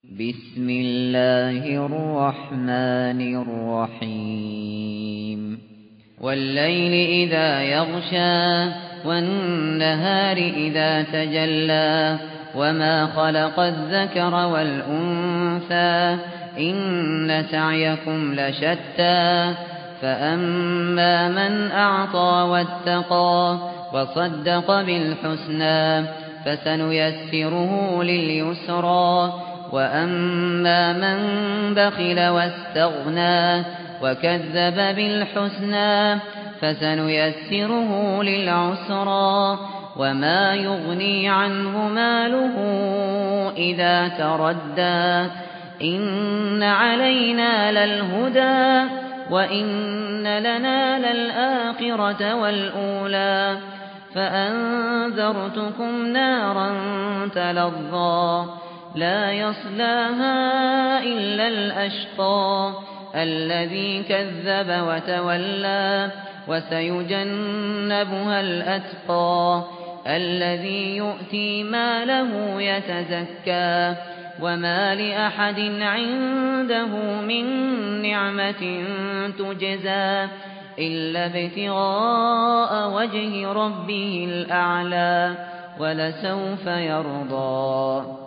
بسم الله الرحمن الرحيم والليل إذا يغشى والنهار إذا تجلى وما خلق الذكر والأنثى إن سعيكم لشتى فأما من أعطى واتقى وصدق بالحسنى فسنيسره لليسرى وأما من بخل واستغنى وكذب بالحسنى فسنيسره للعسرى وما يغني عنه ماله إذا تردى إن علينا للهدى وإن لنا للآخرة والأولى فأنذرتكم نارا تلظى لا يصلاها إلا الأشقى الذي كذب وتولى وسيجنبها الأتقى الذي يؤتي ماله يتزكى وما لأحد عنده من نعمة تجزى إلا ابتغاء وجه ربه الأعلى ولسوف يرضى.